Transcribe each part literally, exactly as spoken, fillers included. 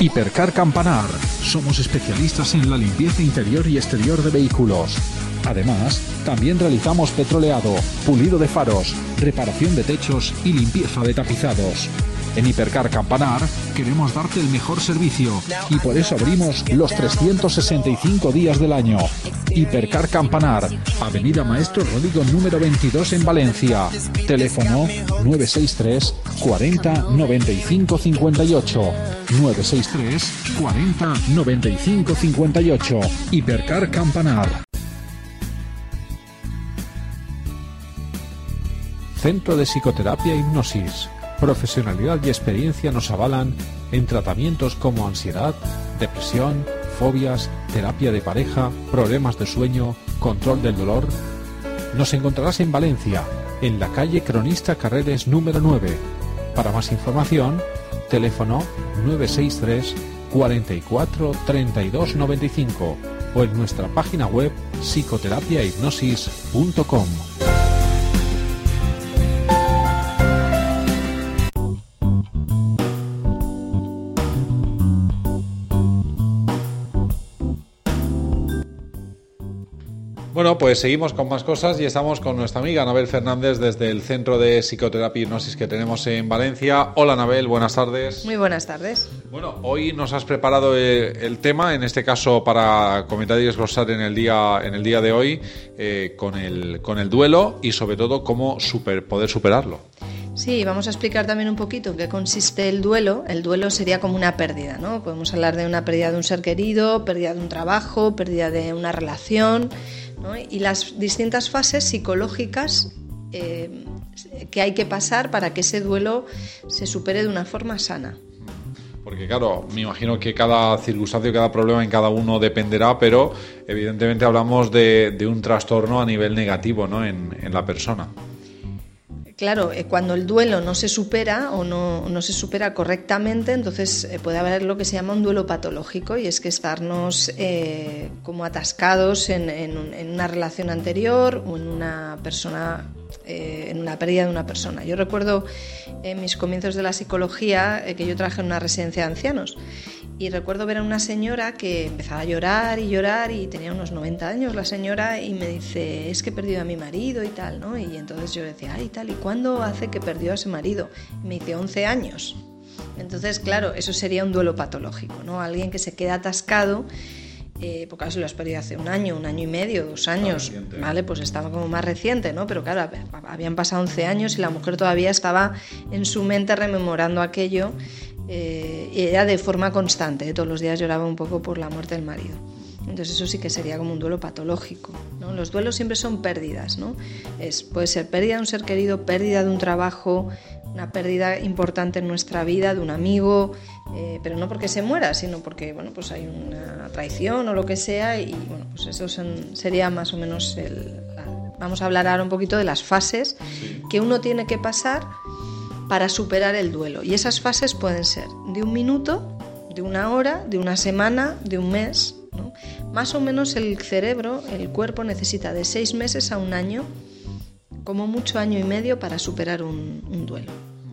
Hipercar Campanar. Somos especialistas en la limpieza interior y exterior de vehículos. Además, también realizamos petroleado, pulido de faros, reparación de techos y limpieza de tapizados. En Hipercar Campanar queremos darte el mejor servicio y por eso abrimos los trescientos sesenta y cinco días del año. Hipercar Campanar, Avenida Maestro Rodrigo número veintidós en Valencia. Teléfono nueve seis tres cuarenta noventa y cinco cincuenta y ocho. nueve seis tres cuarenta noventa y cinco cincuenta y ocho. Hipercar Campanar. Centro de Psicoterapia e Hipnosis. Profesionalidad y experiencia nos avalan en tratamientos como ansiedad, depresión, fobias, terapia de pareja, problemas de sueño, control del dolor. Nos encontrarás en Valencia, en la calle Cronista Carreres número nueve. Para más información, teléfono nueve seis tres cuarenta y cuatro treinta y dos noventa y cinco o en nuestra página web psicoterapia hipnosis punto com. Bueno, pues seguimos con más cosas y estamos con nuestra amiga Anabel Fernández desde el Centro de Psicoterapia y Hipnosis que tenemos en Valencia. Hola Anabel, buenas tardes. Muy buenas tardes. Bueno, hoy nos has preparado el, el tema, en este caso para comentar y desglosar en el día, en el día de hoy, eh, con, el, con el duelo y sobre todo cómo super, poder superarlo. Sí, vamos a explicar también un poquito en qué consiste el duelo. El duelo sería como una pérdida, ¿no? Podemos hablar de una pérdida de un ser querido, pérdida de un trabajo, pérdida de una relación, ¿no? Y las distintas fases psicológicas eh, que hay que pasar para que ese duelo se supere de una forma sana. Porque claro, me imagino que cada circunstancia, cada problema en cada uno dependerá, pero evidentemente hablamos de, de un trastorno a nivel negativo, ¿no? en, en la persona. Claro, cuando el duelo no se supera o no, no se supera correctamente, entonces puede haber lo que se llama un duelo patológico, y es que estarnos eh, como atascados en, en, en una relación anterior o en una persona, eh, en una pérdida de una persona. Yo recuerdo en mis comienzos de la psicología eh, que yo trabajé en una residencia de ancianos. Y recuerdo ver a una señora que empezaba a llorar y llorar y tenía unos noventa años la señora y me dice, es que he perdido a mi marido y tal, ¿no? Y entonces yo decía, ay, tal, ¿y cuándo hace que perdió a ese marido? Y me dice, once años. Entonces, claro, eso sería un duelo patológico, ¿no? Alguien que se queda atascado, eh, porque si lo has perdido hace un año, un año y medio, dos años, ¿vale? Pues estaba como más reciente, ¿no? Pero claro, habían pasado once años y la mujer todavía estaba en su mente rememorando aquello. Eh, y ella de forma constante, ¿eh? Todos los días lloraba un poco por la muerte del marido. Entonces eso sí que sería como un duelo patológico, ¿no? Los duelos siempre son pérdidas, ¿no? Es, puede ser pérdida de un ser querido, pérdida de un trabajo, una pérdida importante en nuestra vida, de un amigo, eh, pero no porque se muera, sino porque bueno, pues hay una traición o lo que sea, y bueno, pues eso son, sería más o menos el... Vamos a hablar ahora un poquito de las fases que uno tiene que pasar para superar el duelo, y esas fases pueden ser de un minuto, de una hora, de una semana, de un mes, ¿no? Más o menos el cerebro, el cuerpo necesita de seis meses a un año, como mucho año y medio, para superar un, un duelo.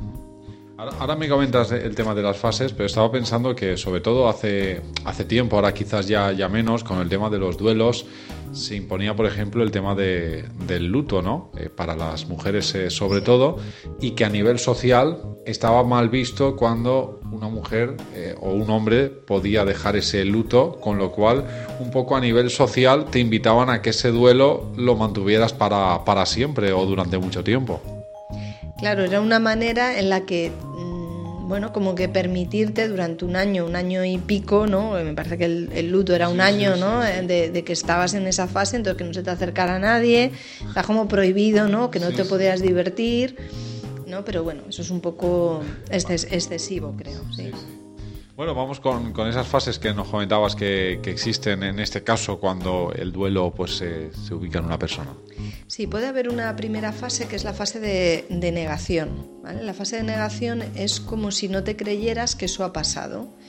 Ahora, ahora me comentas el tema de las fases, pero estaba pensando que sobre todo hace, hace tiempo, ahora quizás ya, ya menos, con el tema de los duelos, se imponía, por ejemplo, el tema de, del luto, ¿no? Eh, para las mujeres eh, sobre todo, y que a nivel social estaba mal visto cuando una mujer eh, o un hombre podía dejar ese luto, con lo cual un poco a nivel social te invitaban a que ese duelo lo mantuvieras para, para siempre o durante mucho tiempo. Claro, era una manera en la que, bueno, como que permitirte durante un año, un año y pico, ¿no? Me parece que el, el luto era un sí, año, sí, ¿no? Sí, sí. De, de que estabas en esa fase, entonces que no se te acercara a nadie, está como prohibido, ¿no? Que no sí, te podías sí. divertir, ¿no? Pero bueno, eso es un poco exces- excesivo, creo, sí. sí, sí. Bueno, vamos con, con esas fases que nos comentabas que, que existen en este caso cuando el duelo pues se, se ubica en una persona. Sí, puede haber una primera fase que es la fase de, de negación, ¿vale? La fase de negación es como si no te creyeras que eso ha pasado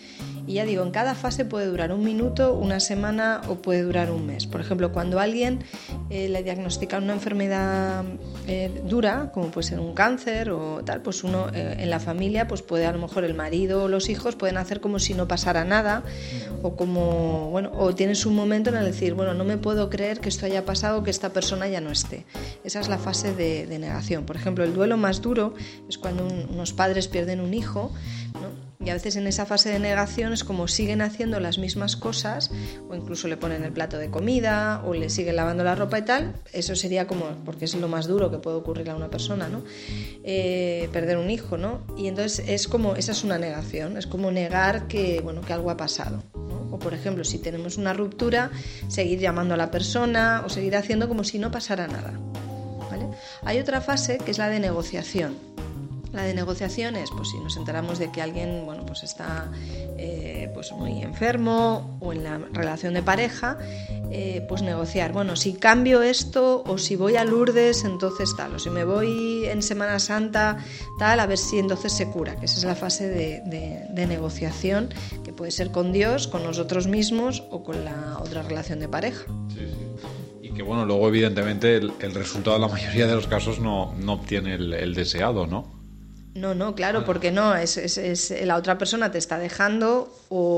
Y ya digo, en cada fase puede durar un minuto, una semana o puede durar un mes. Por ejemplo, cuando a alguien eh, le diagnostican una enfermedad eh, dura, como puede ser un cáncer o tal, pues uno eh, en la familia pues puede, a lo mejor el marido o los hijos pueden hacer como si no pasara nada, o como, bueno, o tienes un momento en el decir, bueno, no me puedo creer que esto haya pasado, que esta persona ya no esté. Esa es la fase de, de negación. Por ejemplo, el duelo más duro es cuando un, unos padres pierden un hijo, ¿no? Y a veces en esa fase de negación es como siguen haciendo las mismas cosas, o incluso le ponen el plato de comida o le siguen lavando la ropa y tal. Eso sería como, porque es lo más duro que puede ocurrir a una persona, ¿no? Eh, perder un hijo, ¿no? Y entonces es como, esa es una negación, es como negar que, bueno, que algo ha pasado, ¿no? O por ejemplo, si tenemos una ruptura, seguir llamando a la persona o seguir haciendo como si no pasara nada, ¿vale? Hay otra fase que es la de negociación. La de negociación es, pues si nos enteramos de que alguien, bueno, pues está eh, pues muy enfermo, o en la relación de pareja, eh, pues negociar, bueno, si cambio esto, o si voy a Lourdes, entonces tal, o si me voy en Semana Santa, tal, a ver si entonces se cura, que esa es la fase de, de, de negociación, que puede ser con Dios, con nosotros mismos o con la otra relación de pareja. Sí, sí. Y que bueno, luego evidentemente el, el resultado en la mayoría de los casos no, no obtiene el, el deseado, ¿no? No, no, claro, porque no, es, es, es la otra persona te está dejando,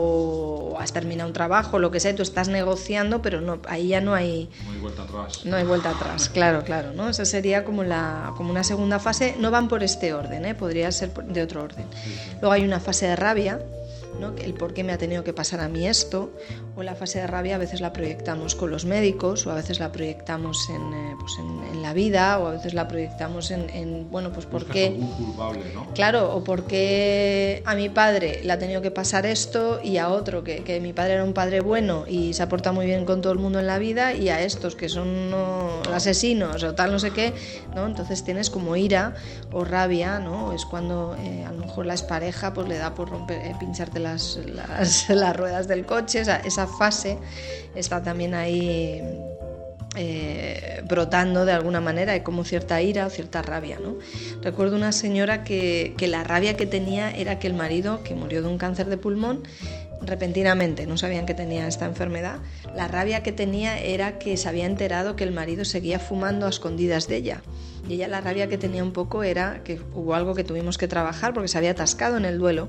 o has terminado un trabajo, lo que sea, tú estás negociando, pero no, ahí ya no hay, no hay vuelta atrás. No hay vuelta atrás, claro, claro, ¿no? Esa sería como, la, como una segunda fase. No van por este orden, ¿eh? Podría ser de otro orden. Sí, sí. Luego hay una fase de rabia, ¿no? El por qué me ha tenido que pasar a mí esto, o la fase de rabia a veces la proyectamos con los médicos, o a veces la proyectamos en, eh, pues en, en la vida, o a veces la proyectamos en, en bueno, pues por qué, un culpable, ¿no? Claro, o por qué a mi padre le ha tenido que pasar esto, y a otro que, que mi padre era un padre bueno y se ha portado muy bien con todo el mundo en la vida, y a estos que son no, asesinos o tal, no sé qué, ¿no? Entonces tienes como ira o rabia, ¿no? Es cuando eh, a lo mejor la expareja pues le da por romper, eh, pincharte las, las, las ruedas del coche. Esa, esa fase está también ahí eh, brotando de alguna manera, hay como cierta ira o cierta rabia, ¿no? Recuerdo una señora que, que la rabia que tenía era que el marido, que murió de un cáncer de pulmón repentinamente, no sabían que tenía esta enfermedad, la rabia que tenía era que se había enterado que el marido seguía fumando a escondidas de ella. Y ella, la rabia que tenía un poco era que hubo algo que tuvimos que trabajar porque se había atascado en el duelo,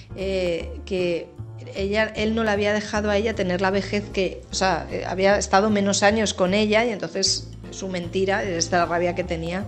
eh, que ella, él no la había dejado a ella tener la vejez que, o sea, eh, había estado menos años con ella, y entonces su mentira, esta rabia que tenía,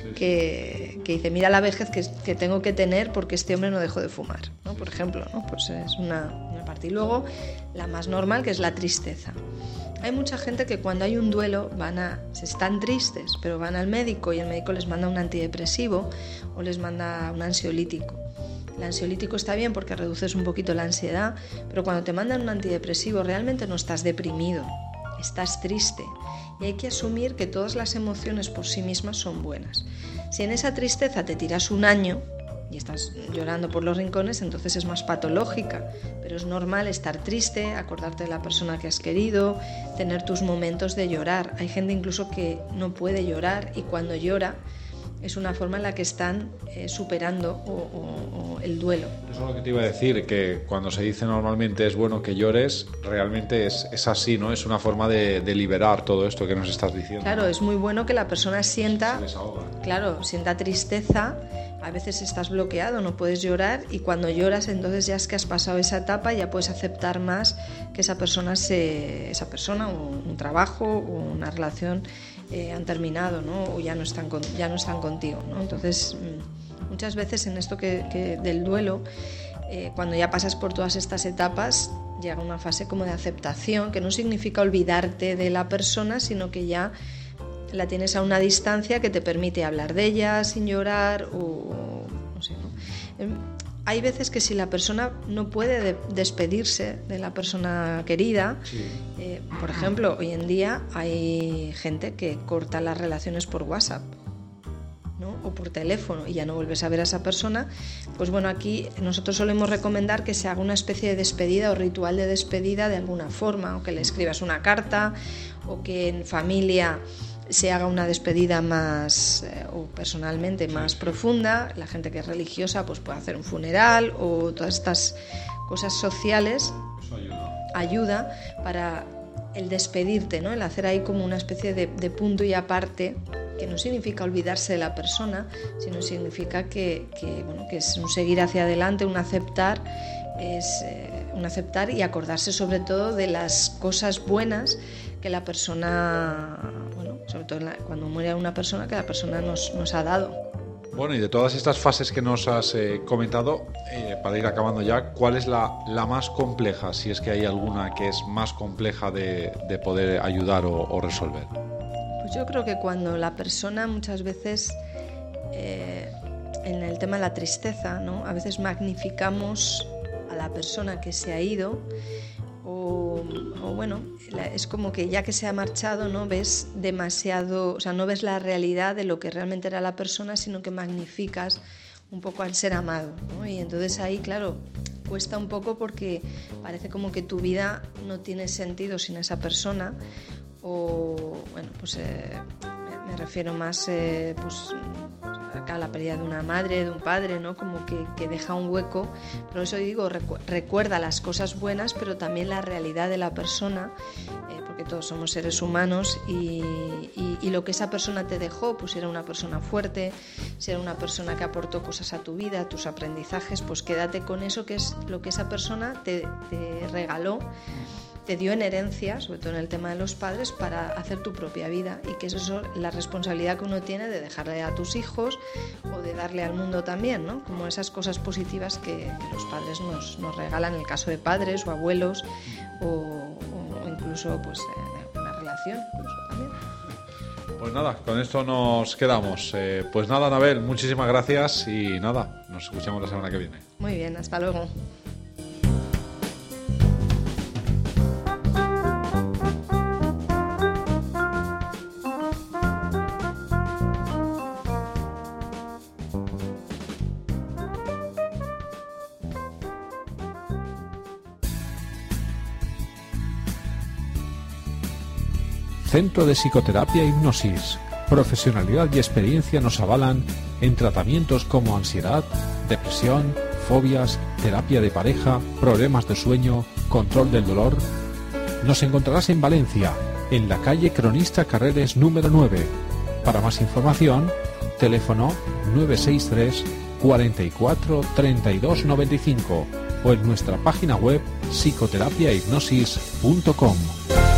que, que dice, mira la vejez que, que tengo que tener porque este hombre no dejó de fumar, ¿no? Por ejemplo, ¿no? Pues es una, una parte. Y luego la más normal, que es la tristeza. Hay mucha gente que cuando hay un duelo van a, están tristes, pero van al médico y el médico les manda un antidepresivo o les manda un ansiolítico. El ansiolítico está bien porque reduces un poquito la ansiedad, pero cuando te mandan un antidepresivo realmente no estás deprimido, estás triste. Y hay que asumir que todas las emociones por sí mismas son buenas. Si en esa tristeza te tiras un año y estás llorando por los rincones, entonces es más patológica, pero es normal estar triste, acordarte de la persona que has querido, tener tus momentos de llorar. Hay gente incluso que no puede llorar, y cuando llora es una forma en la que están eh, superando o, o, o el duelo. Eso es lo que te iba a decir, que cuando se dice normalmente es bueno que llores, realmente es, es así, ¿no? Es una forma de, de liberar todo esto que nos estás diciendo. Claro, es muy bueno que la persona sienta, se desahoga. Claro, sienta tristeza. A veces estás bloqueado, no puedes llorar, y cuando lloras entonces ya es que has pasado esa etapa y ya puedes aceptar más que esa persona, se, esa persona o un trabajo o una relación eh, han terminado, ¿no? O ya no están, con, ya no están contigo, ¿no? Entonces muchas veces en esto que, que del duelo, eh, cuando ya pasas por todas estas etapas, llega una fase como de aceptación, que no significa olvidarte de la persona, sino que ya la tienes a una distancia que te permite hablar de ella sin llorar, o no sé, ¿no? Hay veces que si la persona no puede de- despedirse de la persona querida, sí. eh, por ejemplo, hoy en día hay gente que corta las relaciones por WhatsApp, ¿no? O por teléfono, y ya no vuelves a ver a esa persona. Pues bueno, aquí nosotros solemos recomendar que se haga una especie de despedida o ritual de despedida de alguna forma, o que le escribas una carta, o que en familia se haga una despedida más eh, o personalmente más profunda. La gente que es religiosa pues puede hacer un funeral, o todas estas cosas sociales, Eso ayuda. ayuda para el despedirte, ¿no? El hacer ahí como una especie de, de punto y aparte, que no significa olvidarse de la persona, sino significa que, que, bueno, que es un seguir hacia adelante, un aceptar, es eh, un aceptar y acordarse sobre todo de las cosas buenas que la persona, bueno, sobre todo la, cuando muere una persona, que la persona nos, nos ha dado. Bueno, y de todas estas fases que nos has eh, comentado, eh, para ir acabando ya, ¿cuál es la, la más compleja, si es que hay alguna que es más compleja de, de poder ayudar o, o resolver? Pues yo creo que cuando la persona muchas veces, eh, en el tema de la tristeza, ¿no? A veces magnificamos a la persona que se ha ido, o, o bueno, la, es como que ya que se ha marchado, no ves demasiado, o sea, no ves la realidad de lo que realmente era la persona, sino que magnificas un poco al ser amado, ¿no? Y entonces ahí, claro, cuesta un poco porque parece como que tu vida no tiene sentido sin esa persona, o bueno, pues eh, me, me refiero más eh, pues acá a la pérdida de una madre, de un padre, ¿no? Como que, que deja un hueco, pero eso digo, recu- recuerda las cosas buenas, pero también la realidad de la persona, eh, porque todos somos seres humanos y, y, y lo que esa persona te dejó, pues era una persona fuerte, si era una persona que aportó cosas a tu vida, a tus aprendizajes, pues quédate con eso que es lo que esa persona te, te regaló, te dio en herencia, sobre todo en el tema de los padres, para hacer tu propia vida, y que eso es la responsabilidad que uno tiene de dejarle a tus hijos o de darle al mundo también, ¿no? Como esas cosas positivas que, que los padres nos, nos regalan, en el caso de padres o abuelos o, o incluso pues eh, una relación incluso también. Pues nada, con esto nos quedamos. Eh, pues nada, Anabel, muchísimas gracias y nada, nos escuchamos la semana que viene. Muy bien, hasta luego. Centro de Psicoterapia Hipnosis. Profesionalidad y experiencia nos avalan en tratamientos como ansiedad, depresión, fobias, terapia de pareja, problemas de sueño, control del dolor. Nos encontrarás en Valencia, en la calle Cronista Carreres número nueve. Para más información, teléfono nueve seis tres, cuarenta y cuatro, treinta y dos noventa y cinco o en nuestra página web psicoterapia hipnosis punto com.